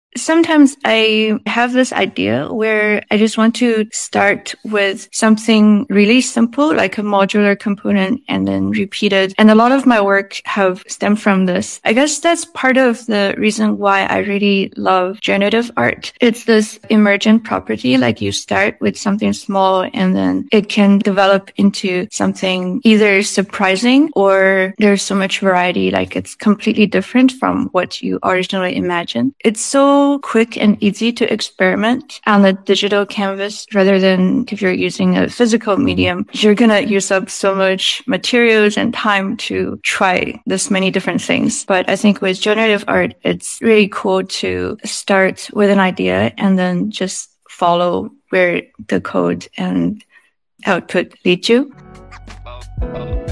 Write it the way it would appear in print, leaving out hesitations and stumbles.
Sometimes I have this idea where I just want to start with something really simple, like a modular component, and then repeat it. And a lot of my work have stemmed from this. I guess that's part of the reason why I really love generative art. It's this emergent property, like you start with something small and then it can develop into something either surprising or there's so much variety, like it's completely different from what you originally imagined. It's so quick and easy to experiment on a digital canvas rather than if you're using a physical medium. You're going to use up so much materials and time to try this many different things. But I think with generative art, it's really cool to start with an idea and then just follow where the code and output lead you.